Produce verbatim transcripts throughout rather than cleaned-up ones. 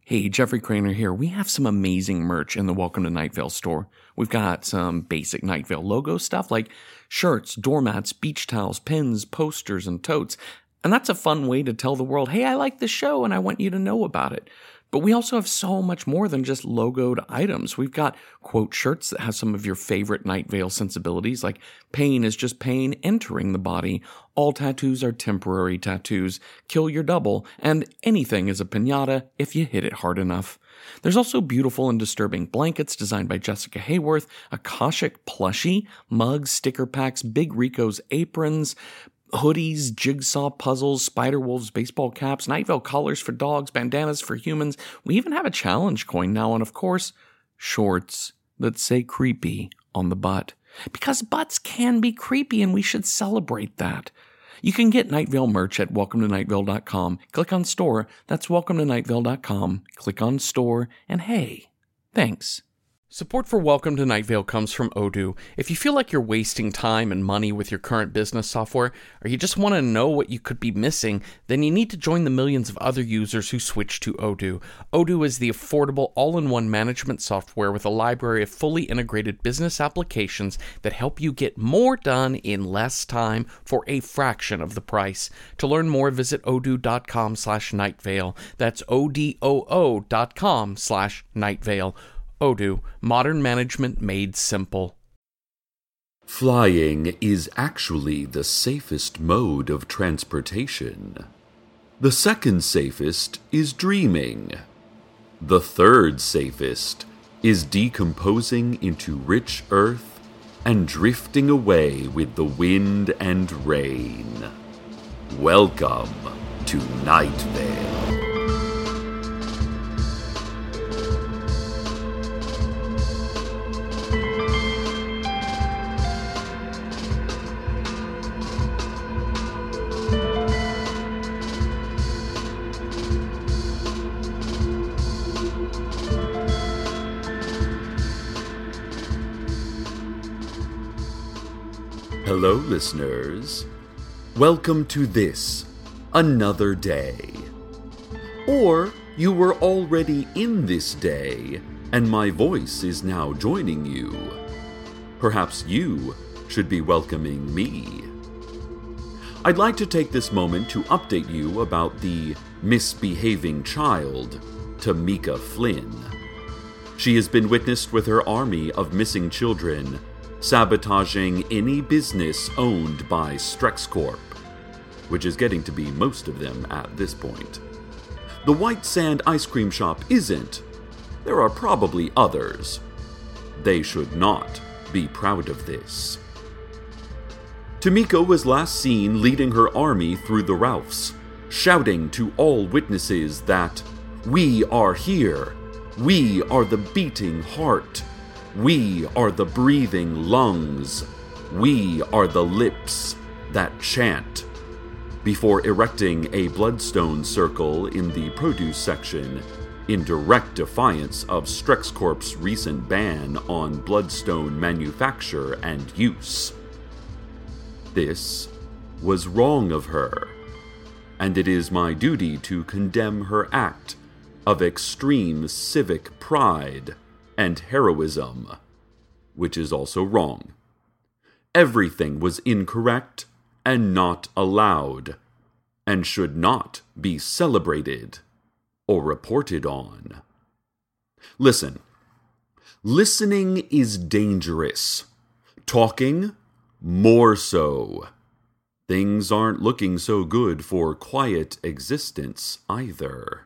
Hey, Jeffrey Craner here. We have some amazing merch in the Welcome to Night Vale store. We've got some basic Night Vale logo stuff like shirts, doormats, beach towels, pins, posters, and totes. And that's a fun way to tell the world, hey, I like this show and I want you to know about it. But we also have so much more than just logoed items. We've got quote shirts that have some of your favorite Night Vale sensibilities, like pain is just pain entering the body, all tattoos are temporary tattoos, kill your double, and anything is a piñata if you hit it hard enough. There's also beautiful and disturbing blankets designed by Jessica Hayworth, Akashic plushie, mugs, sticker packs, Big Rico's aprons, hoodies, jigsaw puzzles, Spider-Wolves baseball caps, Night Vale collars for dogs, bandanas for humans. We even have a challenge coin now, and of course, shorts that say creepy on the butt. Because butts can be creepy, and we should celebrate that. You can get Night Vale merch at welcome to night vale dot com. Click on store. That's welcome to night vale dot com. Click on store, and hey, thanks. Support for Welcome to Night Vale comes from Odoo. If you feel like you're wasting time and money with your current business software, or you just want to know what you could be missing, then you need to join the millions of other users who switch to Odoo. Odoo is the affordable all-in-one management software with a library of fully integrated business applications that help you get more done in less time for a fraction of the price. To learn more, visit odoo.com slash nightvale. That's O-D-O-O dot com slash nightvale. Odoo, modern management made simple. Flying is actually the safest mode of transportation. The second safest is dreaming. The third safest is decomposing into rich earth and drifting away with the wind and rain. Welcome to Night Vale. Hello, listeners. Welcome to this, another day. Or you were already in this day, and my voice is now joining you. Perhaps you should be welcoming me. I'd like to take this moment to update you about the misbehaving child, Tamika Flynn. She has been witnessed with her army of missing children sabotaging any business owned by StrexCorp, which is getting to be most of them at this point. The White Sand ice cream shop isn't. There are probably others. They should not be proud of this. Tamika was last seen leading her army through the Ralphs, shouting to all witnesses that, "We are here. We are the beating heart. We are the breathing lungs. We are the lips that chant," before erecting a bloodstone circle in the produce section in direct defiance of StrexCorp's recent ban on bloodstone manufacture and use. This was wrong of her, and it is my duty to condemn her act of extreme civic pride and heroism, which is also wrong. Everything was incorrect and not allowed, and should not be celebrated or reported on. Listen. Listening is dangerous. Talking, more so. Things aren't looking so good for quiet existence either.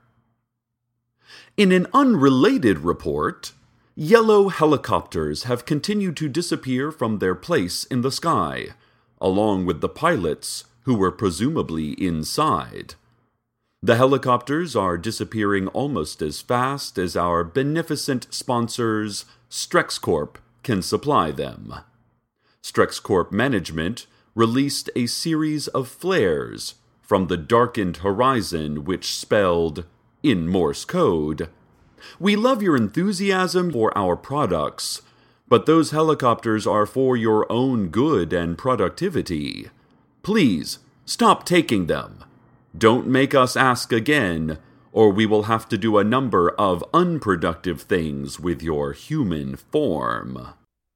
In an unrelated report, yellow helicopters have continued to disappear from their place in the sky, along with the pilots who were presumably inside. The helicopters are disappearing almost as fast as our beneficent sponsors, StrexCorp, can supply them. StrexCorp management released a series of flares from the darkened horizon which spelled, in Morse code, "We love your enthusiasm for our products, but those helicopters are for your own good and productivity. Please, stop taking them. Don't make us ask again, or we will have to do a number of unproductive things with your human form.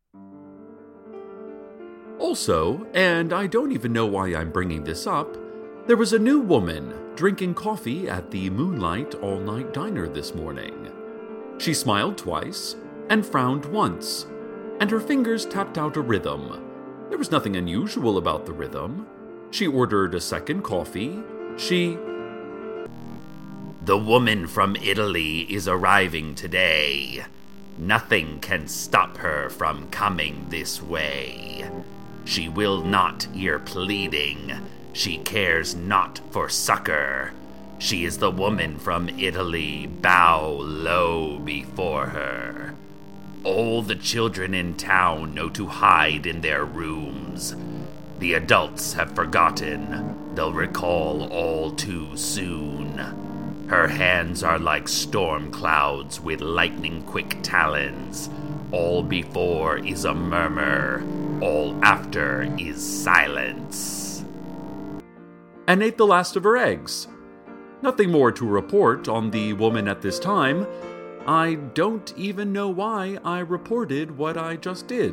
Also, and I don't even know why I'm bringing this up, there was a new woman drinking coffee at the Moonlight All-Night Diner this morning. She smiled twice and frowned once, and her fingers tapped out a rhythm. There was nothing unusual about the rhythm. She ordered a second coffee. She... The woman from Italy is arriving today. Nothing can stop her from coming this way. She will not hear pleading. She cares not for succor. She is the woman from Italy. Bow low before her. All the children in town know to hide in their rooms. The adults have forgotten. They'll recall all too soon. Her hands are like storm clouds with lightning-quick talons. All before is a murmur. All after is silence. And ate the last of her eggs. Nothing more to report on the woman at this time. I don't even know why I reported what I just did.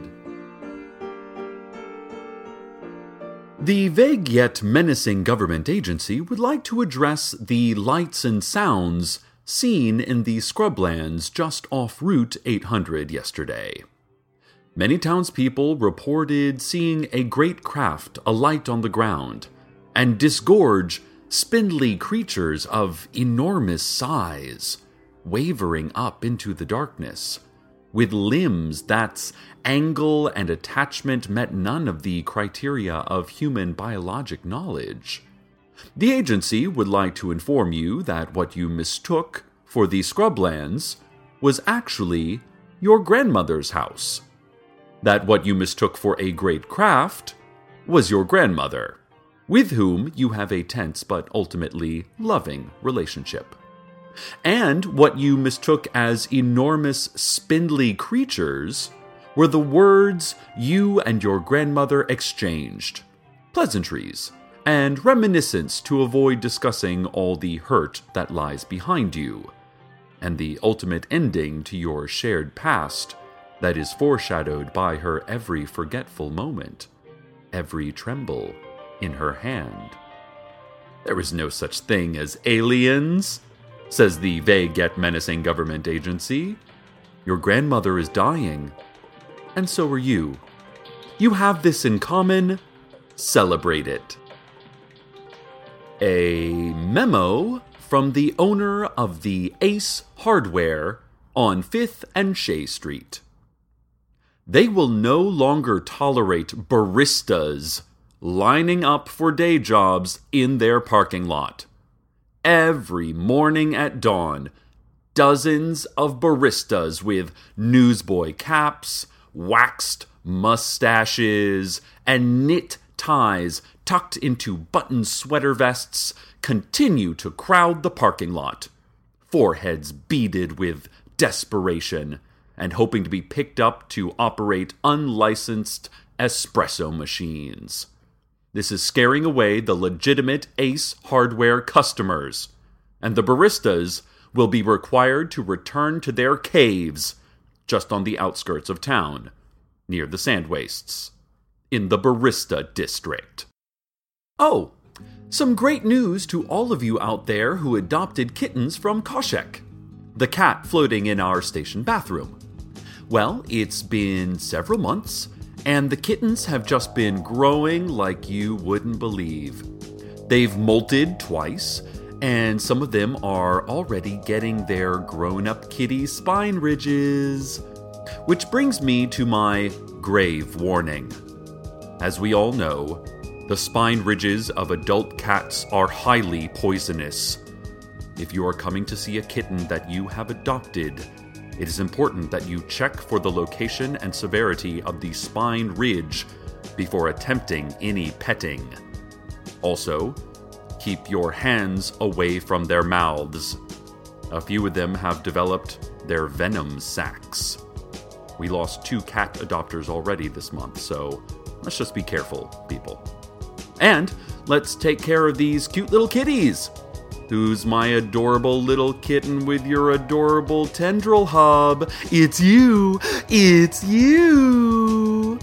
The vague yet menacing government agency would like to address the lights and sounds seen in the scrublands just off Route eight hundred yesterday. Many townspeople reported seeing a great craft alight on the ground and disgorge spindly creatures of enormous size, wavering up into the darkness, with limbs that's angle and attachment met none of the criteria of human biologic knowledge. The agency would like to inform you that what you mistook for the scrublands was actually your grandmother's house. That what you mistook for a great craft was your grandmother, with whom you have a tense but ultimately loving relationship. And what you mistook as enormous spindly creatures were the words you and your grandmother exchanged, pleasantries, and reminiscence to avoid discussing all the hurt that lies behind you, and the ultimate ending to your shared past that is foreshadowed by her every forgetful moment, every tremble in her hand. There is no such thing as aliens, says the vague yet menacing government agency. Your grandmother is dying, and so are you. You have this in common. Celebrate it. A memo from the owner of the Ace Hardware on fifth and Shea Street. They will no longer tolerate baristas lining up for day jobs in their parking lot. Every morning at dawn, dozens of baristas with newsboy caps, waxed mustaches, and knit ties tucked into button sweater vests continue to crowd the parking lot, foreheads beaded with desperation and hoping to be picked up to operate unlicensed espresso machines. This is scaring away the legitimate Ace Hardware customers, and the baristas will be required to return to their caves just on the outskirts of town, near the sand wastes, in the Barista District. Oh, some great news to all of you out there who adopted kittens from Koshek, the cat floating in our station bathroom. Well, it's been several months, and the kittens have just been growing like you wouldn't believe. They've molted twice, and some of them are already getting their grown-up kitty spine ridges. Which brings me to my grave warning. As we all know, the spine ridges of adult cats are highly poisonous. If you are coming to see a kitten that you have adopted, it is important that you check for the location and severity of the spine ridge before attempting any petting. Also, keep your hands away from their mouths. A few of them have developed their venom sacs. We lost two cat adopters already this month, so let's just be careful, people. And let's take care of these cute little kitties. Who's my adorable little kitten with your adorable tendril hub? It's you! It's you!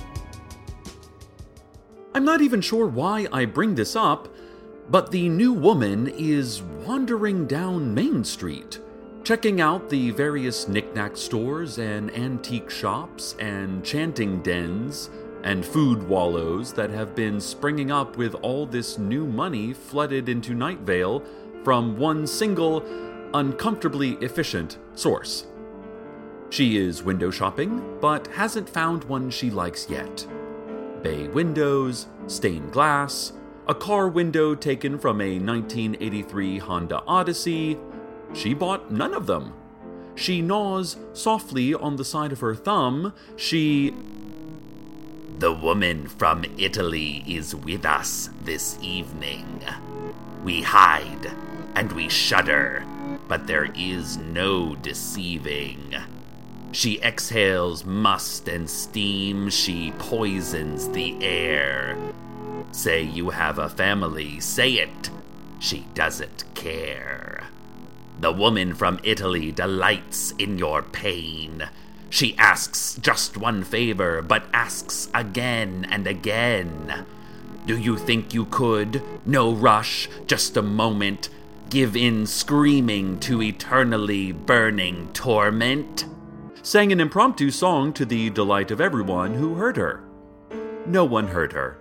I'm not even sure why I bring this up, but the new woman is wandering down Main Street, checking out the various knick-knack stores and antique shops and chanting dens and food wallows that have been springing up with all this new money flooded into Night Vale from one single, uncomfortably efficient source. She is window shopping, but hasn't found one she likes yet. Bay windows, stained glass, a car window taken from a nineteen eighty-three Honda Odyssey. She bought none of them. She gnaws softly on the side of her thumb. She... The woman from Italy is with us this evening. We hide, and we shudder, but there is no deceiving. She exhales must and steam, she poisons the air. Say you have a family, say it, she doesn't care. The woman from Italy delights in your pain. She asks just one favor, but asks again and again. Do you think you could, no rush, just a moment, give in screaming to eternally burning torment? Sang an impromptu song to the delight of everyone who heard her. No one heard her.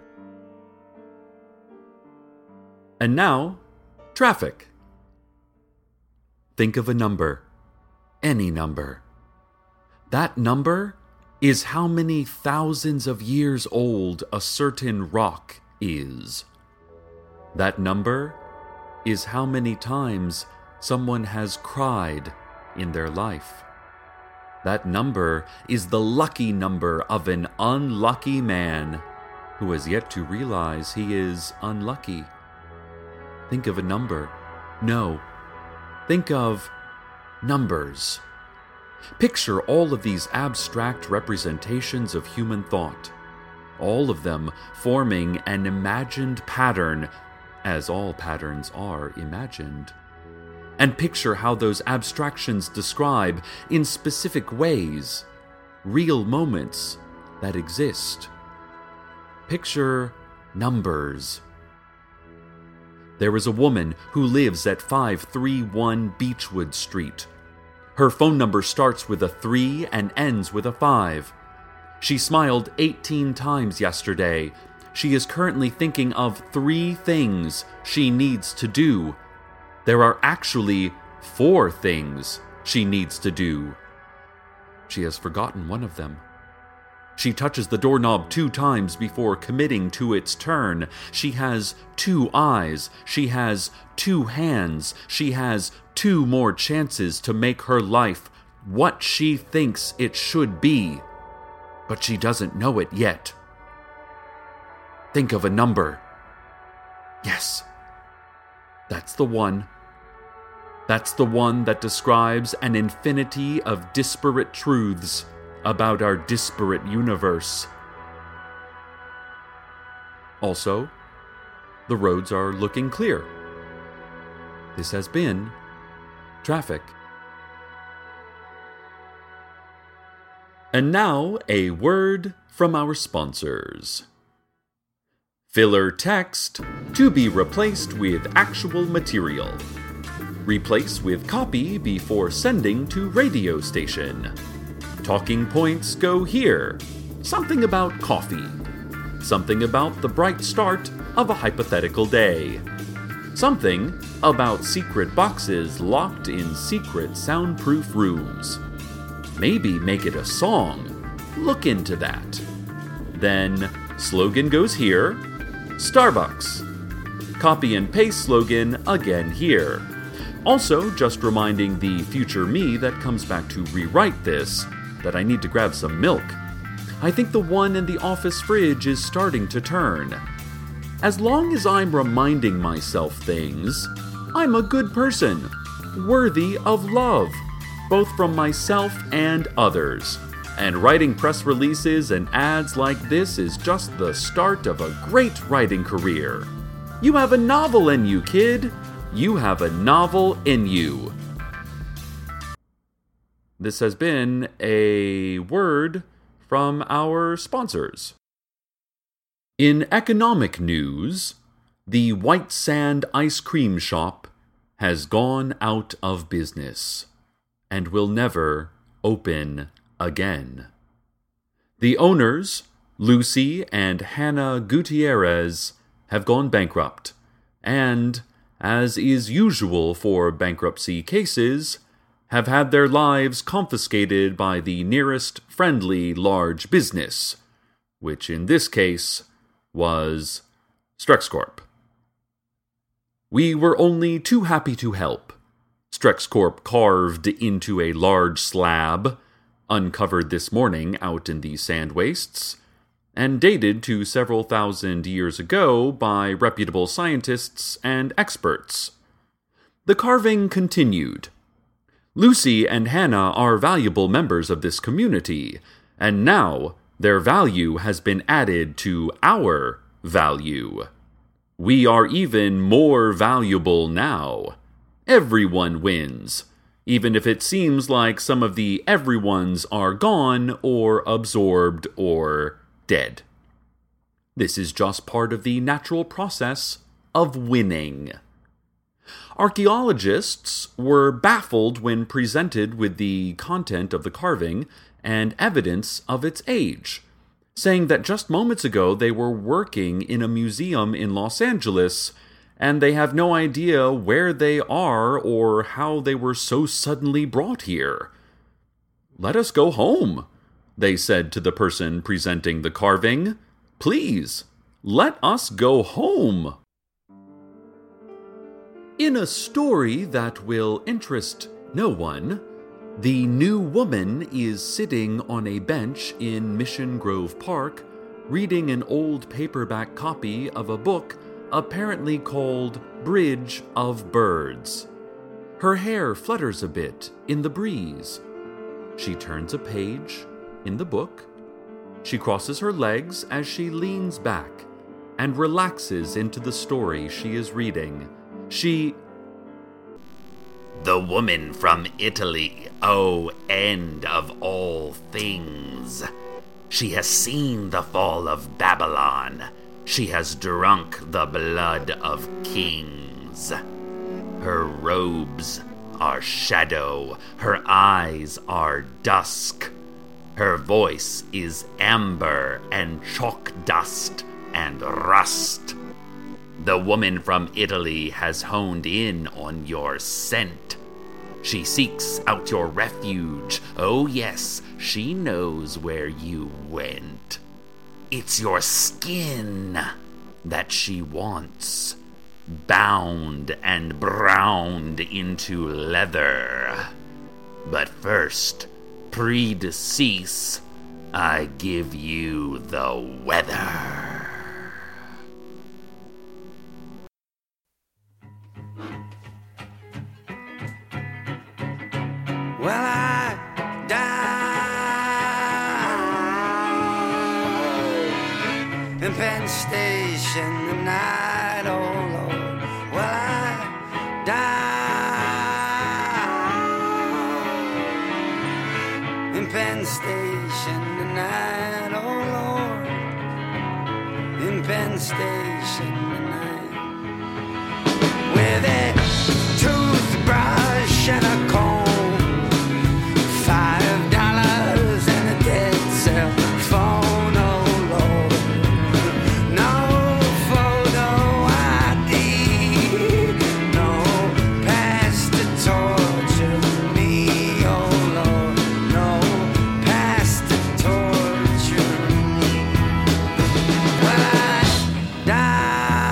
And now, traffic. Think of a number. Any number. That number is how many thousands of years old a certain rock is. That number is how many times someone has cried in their life. That number is the lucky number of an unlucky man who has yet to realize he is unlucky. Think of a number. No. Think of numbers. Picture all of these abstract representations of human thought, all of them forming an imagined pattern, as all patterns are imagined. And picture how those abstractions describe, in specific ways, real moments that exist. Picture numbers. There is a woman who lives at five three one Beechwood Street. Her phone number starts with a three and ends with a five. She smiled eighteen times yesterday. She is currently thinking of three things she needs to do. There are actually four things she needs to do. She has forgotten one of them. She touches the doorknob two times before committing to its turn. She has two eyes. She has two hands. She has two more chances to make her life what she thinks it should be. But she doesn't know it yet. Think of a number. Yes. That's the one. That's the one that describes an infinity of disparate truths about our disparate universe. Also, the roads are looking clear. This has been Traffic. And now, a word from our sponsors. Filler text to be replaced with actual material. Replace with copy before sending to radio station. Talking points go here. Something about coffee. Something about the bright start of a hypothetical day. Something about secret boxes locked in secret soundproof rooms. Maybe make it a song. Look into that. Then, slogan goes here. Starbucks. Copy and paste slogan again here. Also, just reminding the future me that comes back to rewrite this that I need to grab some milk. I think the one in the office fridge is starting to turn. As long as I'm reminding myself things, I'm a good person, worthy of love, both from myself and others. And writing press releases and ads like this is just the start of a great writing career. You have a novel in you, kid. you have a novel in you. This has been a word from our sponsors. In economic news, the White Sand Ice Cream Shop has gone out of business and will never open again. The owners, Lucy and Hannah Gutierrez, have gone bankrupt, and, as is usual for bankruptcy cases, have had their lives confiscated by the nearest friendly large business, which in this case was StrexCorp. We were only too happy to help. StrexCorp carved into a large slab, uncovered this morning out in the sand wastes, and dated to several thousand years ago by reputable scientists and experts. The carving continued. Lucy and Hannah are valuable members of this community, and now their value has been added to our value. We are even more valuable now. Everyone wins, even if it seems like some of the everyones are gone or absorbed or dead. This is just part of the natural process of winning. Archaeologists were baffled when presented with the content of the carving and evidence of its age, saying that just moments ago they were working in a museum in Los Angeles, and they have no idea where they are or how they were so suddenly brought here. "Let us go home," they said to the person presenting the carving. "Please, let us go home." In a story that will interest no one, the new woman is sitting on a bench in Mission Grove Park, reading an old paperback copy of a book apparently called Bridge of Birds. Her hair flutters a bit in the breeze. She turns a page in the book. She crosses her legs as she leans back and relaxes into the story she is reading. She... The woman from Italy, oh, end of all things. She has seen the fall of Babylon. She has drunk the blood of kings. Her robes are shadow. Her eyes are dusk. Her voice is amber and chalk dust and rust. The woman from Italy has honed in on your scent. She seeks out your refuge. Oh yes, she knows where you went. It's your skin that she wants, bound and browned into leather. But first, pre-decease, I give you the weather. Well, I died in Penn Station tonight, oh Lord. Well, I died in Penn Station tonight, oh Lord. In Penn Station tonight, with a toothbrush and a comb. Five dollars and a dead cell phone, oh Lord. No photo I D, no past to torture me, oh Lord. No past to torture me. Well, I died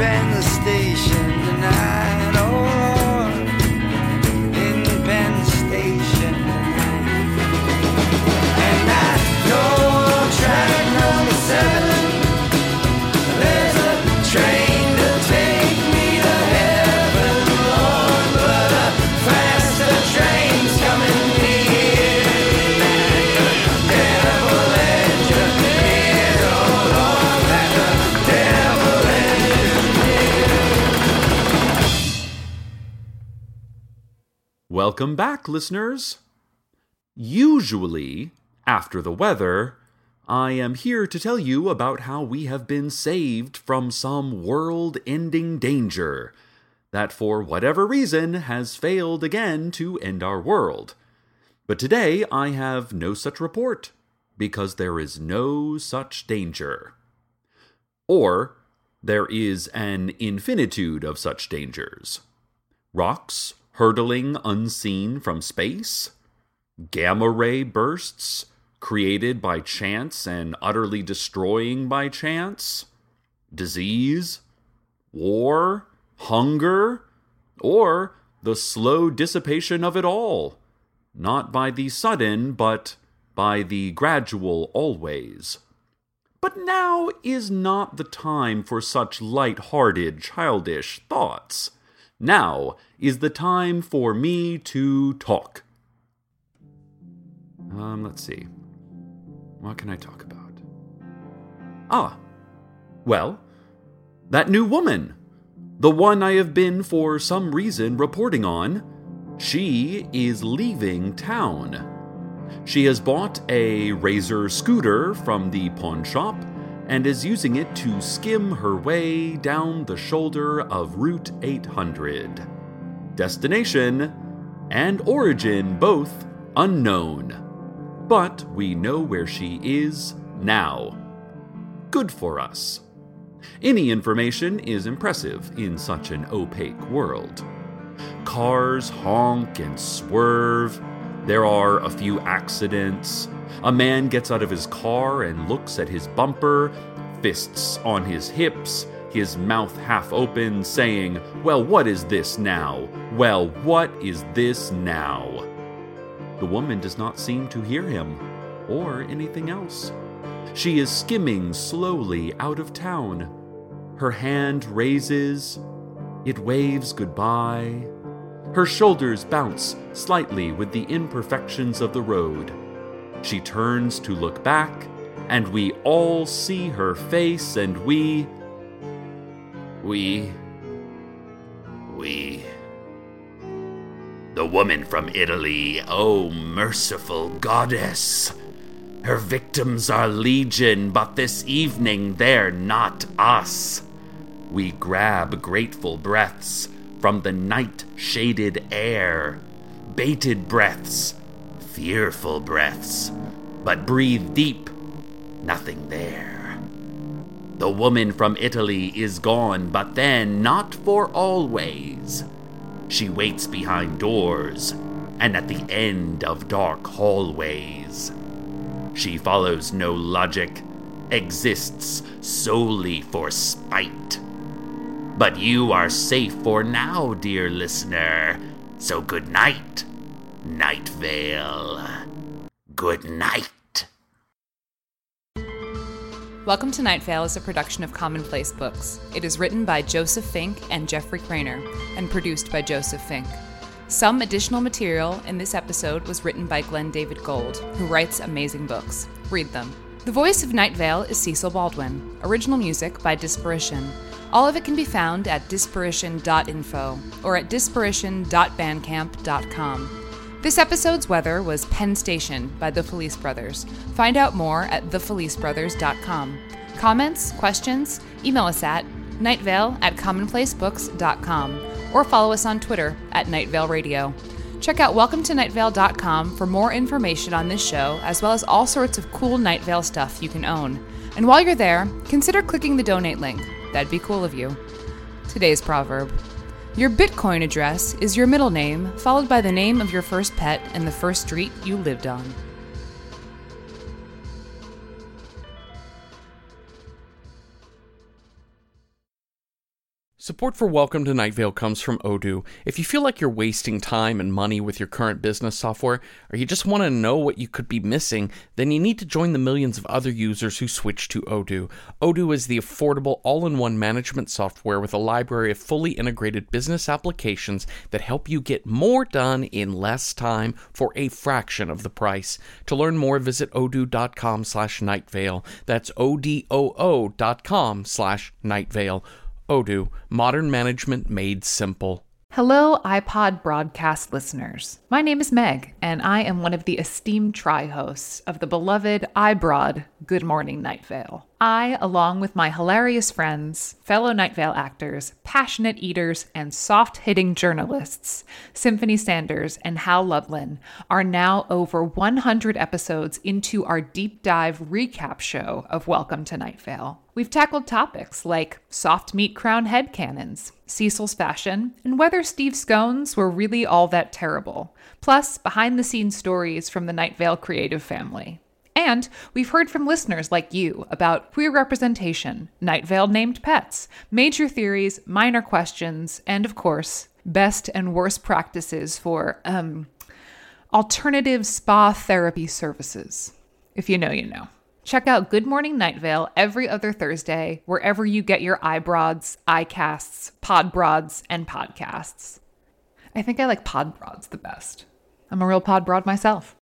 Penn Station tonight, oh Lord, in Penn Station tonight. And I know track number seven, there's a train to take me to heaven, Lord, but a faster train's coming near. Like the devil engineer, oh Lord, like the devil engineer. Welcome back, listeners. Usually, after the weather, I am here to tell you about how we have been saved from some world-ending danger that, for whatever reason, has failed again to end our world. But today I have no such report, because there is no such danger. Or, there is an infinitude of such dangers. Rocks hurtling unseen from space? Gamma-ray bursts created by chance and utterly destroying by chance? Disease? War? Hunger? Or the slow dissipation of it all? Not by the sudden, but by the gradual always. But now is not the time for such light-hearted, childish thoughts. Now is the time for me to talk. Um, let's see. What can I talk about? Ah, well, that new woman. The one I have been for some reason reporting on. She is leaving town. She has bought a Razor scooter from the pawn shop and is using it to skim her way down the shoulder of Route eight hundred. Destination and origin both unknown. But we know where she is now. Good for us. Any information is impressive in such an opaque world. Cars honk and swerve. There are a few accidents. A man gets out of his car and looks at his bumper, fists on his hips, his mouth half open, saying, "Well, what is this now? Well, what is this now?" The woman does not seem to hear him, or anything else. She is skimming slowly out of town. Her hand raises. It waves goodbye. Her shoulders bounce slightly with the imperfections of the road. She turns to look back, and we all see her face, and we... We... We... The woman from Italy, oh merciful goddess! Her victims are legion, but this evening they're not us. We grab grateful breaths from the night-shaded air, bated breaths, fearful breaths, but breathe deep, nothing there. The woman from Italy is gone, but then not for always. She waits behind doors and at the end of dark hallways. She follows no logic, exists solely for spite. But you are safe for now, dear listener, so good night, Night Vale. Good night. Welcome to Night Vale is a production of Commonplace Books. It is written by Joseph Fink and Jeffrey Craner, and produced by Joseph Fink. Some additional material in this episode was written by Glenn David Gold, who writes amazing books. Read them. The voice of Night Vale is Cecil Baldwin. Original music by Disparition. All of it can be found at disparition dot info or at disparition dot bandcamp dot com. This episode's weather was Penn Station by the Felice Brothers. Find out more at the felice brothers dot com. Comments, questions, email us at nightvale at commonplacebooks dot com or follow us on Twitter at Night Vale Radio. Check out welcome to night vale dot com for more information on this show, as well as all sorts of cool Night Vale stuff you can own. And while you're there, consider clicking the donate link. That'd be cool of you. Today's proverb. Your Bitcoin address is your middle name, followed by the name of your first pet and the first street you lived on. Support for Welcome to Night Vale comes from Odoo. If you feel like you're wasting time and money with your current business software, or you just want to know what you could be missing, then you need to join the millions of other users who switch to Odoo. Odoo is the affordable all-in-one management software with a library of fully integrated business applications that help you get more done in less time for a fraction of the price. To learn more, visit odoo.com slash nightvale. That's O-D-O-O dot com slash nightvale. Odoo, modern management made simple. Hello, iPod broadcast listeners. My name is Meg, and I am one of the esteemed tri-hosts of the beloved iBroad Good Morning Night Vale. I, along with my hilarious friends, fellow Night Vale actors, passionate eaters, and soft-hitting journalists, Symphony Sanders and Hal Lublin, are now over one hundred episodes into our deep dive recap show of Welcome to Night Vale. We've tackled topics like soft meat crown headcanons, Cecil's fashion, and whether Steve scones were really all that terrible, plus behind-the-scenes stories from the Night Vale creative family. And we've heard from listeners like you about queer representation, Night Vale named pets, major theories, minor questions, and of course, best and worst practices for, um, alternative spa therapy services. If you know, you know. Check out Good Morning Night Vale every other Thursday, wherever you get your iBroads, iCasts, Podbroads, and podcasts. I think I like Podbroads the best. I'm a real Podbroad myself.